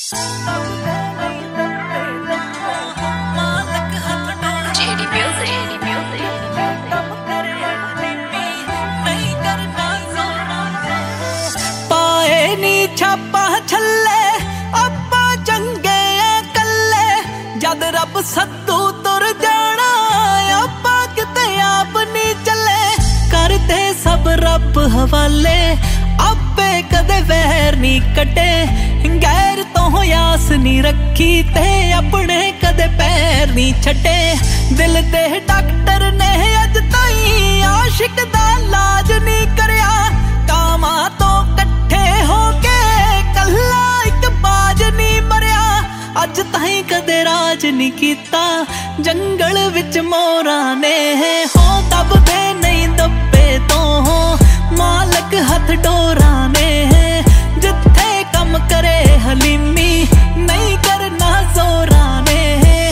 ਪਾਏ ਨੀ ਛਾਪਾ ਛੱਲੇ ਆਪਾਂ ਚੰਗੇ ਆ ਕੱਲੇ, ਜਦ ਰੱਬ ਸੱਦੂ ਤੁਰ ਜਾਣਾ ਆਪਾਂ ਕਿਤੇ ਆਪ ਨੀ ਚੱਲੇ। ਕਰਦੇ ਸਭ ਰੱਬ ਹਵਾਲੇ, ਆਪੇ ਕਦੇ ਵੈਰ ਨੀ ਕੱਟੇ, ਗੈਰ ਤੋਂ ਆਸ ਨੀ ਰੱਖੀ ਤੇ ਆਪਣੇ ਕਦੇ ਪੈਰ ਨੀ ਛੱਡੇ। ਦਿਲ ਦੇ ਡਾਕਟਰ ਨੇ ਅੱਜ ਤਾਈਂ ਆਸ਼ਿਕ ਦਾ ਇਲਾਜ ਨੀ ਕਰਿਆ, ਕਾਮਾਂ ਤੋਂ ਇਕੱਠੇ ਹੋ ਕੇ ਕੱਲਾ ਇੱਕ ਬਾਜ ਨੀ ਮਰਿਆ। ਅੱਜ ਤਾਈਂ ਕਦੇ ਰਾਜ ਨੀ ਕੀਤਾ ਜੰਗਲ ਵਿੱਚ ਮੋਰਾਂ ਨੇ, ਹੋ ਦੱਬਦੇ ਨਹੀਂ ਦੱਬੇ ਤੋਂ ਮਾਲਕ ਹੱਥ ਡੋਰਾਂ ਨੇ। ਜਿੱਥੇ ਕੰਮ ਕਰੇ ਹਲੀਮੀ ਨਹੀਂ ਕਰਨਾ ਜ਼ੋਰਾਂ ਨੇ।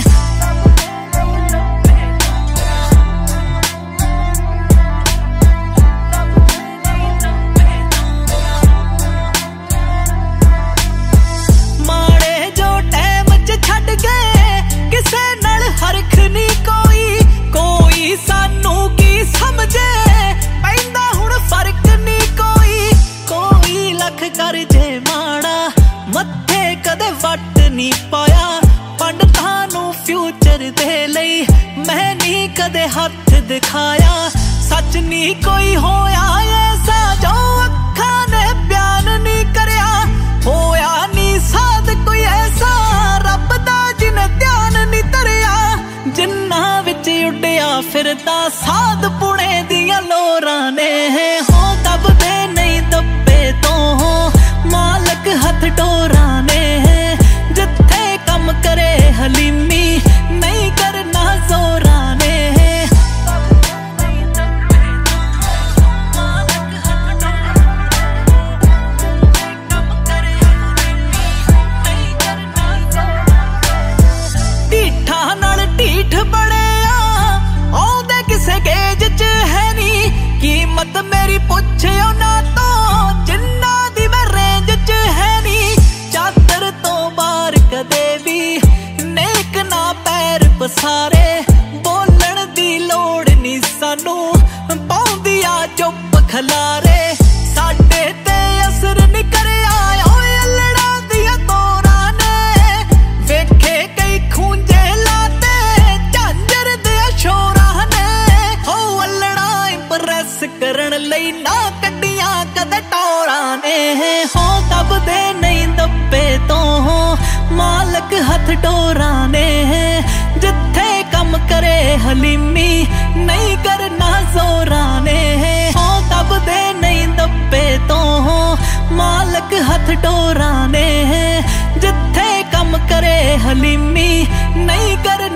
ਮਾੜੇ ਜੋ ਟਾਈਮ ਚ ਛੱਡ ਗਏ ਕਿਸੇ ਨਾਲ ਹਰਖ ਨੀ ਕੋਈ, ਕੋਈ ਸਾਨੂੰ ਕੀ ਸਮਝੇ ਪੈਂਦਾ ਹੁਣ ਫਰਕ ਨੀ ਕੋਈ। ਕੋਈ ਲੱਖ ਕਰ ਜੇ ਮਾੜਾ ਮੱਥੇ ਕਦੇ ਵੱਟ ਨੀ ਪਾਇਆ, ਪੰਡਤਾਂ ਨੂੰ ਫਿਊਚਰ ਦੇ ਲਈ ਮੈਂ ਨੀ ਕਦੇ ਹੱਥ ਦਿਖਾਇਆ। ਸੱਚ ਨੀ ਕੋਈ ਹੋਇਆ ਐਸਾ ਜੋ ਅੱਖਾਂ ਨੇ ਬਿਆਨ ਨੀ ਕਰਿਆ, ਹੋਇਆ ਨੀ ਸਾਧ ਕੋਈ ਐਸਾ ਰੱਬ ਦਾ ਜਿਨ ਧਿਆਨ ਨੀ ਧਰਿਆ। ਜਿੰਨਾਂ ਵਿੱਚ ਉੱਡਿਆ ਫਿਰਦਾ ਸਾਧ ਪੁਣੇ ਦੀਆਂ ਲੋਰਾਂ ਨੇ, ਹੋ ਦੱਬਦੇ ਨਹੀਂ ਦੱਬੇ ਤੋਂ ਮਾਲਕ ਹੱਥ ਡੋਰਾਂ ਨੇ। ਜਿੱਥੇ ਕੰਮ ਕਰੇ ਹਲੀਮੀ ਨਹੀਂ ਕਰਨਾ ਜ਼ੋਰਾਂ ਨੇ। ਢੀਠਾਂ ਨਾਲ ਢੀਠ ਬੜਿਆ ਆਉਂਦੇ ਕਿਸੇ ਗੇਜ ਚ ਹੈ ਨੀ, ਕੀਮਤ ਮੇਰੀ ਪੁੱਛਿਓ ਨਾ ਤੋਂ ਜਿੰਨਾਂ ਦੀ ਮੈਂ ਰੇਂਜ ਚ ਹੈ ਨੀ। ਚਾਦਰ ਤੋਂ ਬਾਹਰ ਕਦੇ ਵੀ ਨੇਕ ਨਾ ਪੈਰ ਪਸਾਰੇ, ਬੋਲਣ ਦੀ ਲੋੜ ਨੀ ਸਾਨੂੰ ਪਾਉਂਦੀ ਆ ਚੁੱਪ ਖਲਾਰੇ। ਸਾਡੇ ਤੇ ਅਸਰ ਨੀ ਕਰਿਆ ਓਏ ਅਲੜਾਂ ਦੀਆਂ ਤੋਰਾਂ ਨੇ, ਵੇਖੇ ਕਈ ਖੂੰਜੇ ਲਾਤੇ ਝਾਂਜਰ ਦੇ ਸ਼ੋਰਾਂ ਨੇ। ਹੋ ਅਲੜਾਂ ਇੰਪ੍ਰੈਸ ਕਰਨ ਲਈ ਨਾ ਕੱਢੀਆਂ ਕਦੇ ਟੋਰਾਂ ਨੇ, ਹੋ ਦੱਬਦੇ ਨਹੀਂ ਦੱਬੇ ਤੋਂ ਮਾਲਕ ਹੱਥ ਡੋਰਾਂ ਨੇ। ਜਿੱਥੇ ਕੰਮ ਕਰੇ ਹਲੀਮੀ ਨਹੀਂ ਕਰਨਾ ਜ਼ੋਰਾਂ ਨੇ, ਹੋ ਦੱਬਦੇ ਨਹੀਂ ਦੱਬੇ ਤੋਂ ਮਾਲਕ ਹੱਥ ਡੋਰਾਂ ਨੇ। ਜਿੱਥੇ ਕੰਮ ਕਰੇ ਹਲੀਮੀ ਨਹੀਂ ਕਰਨਾ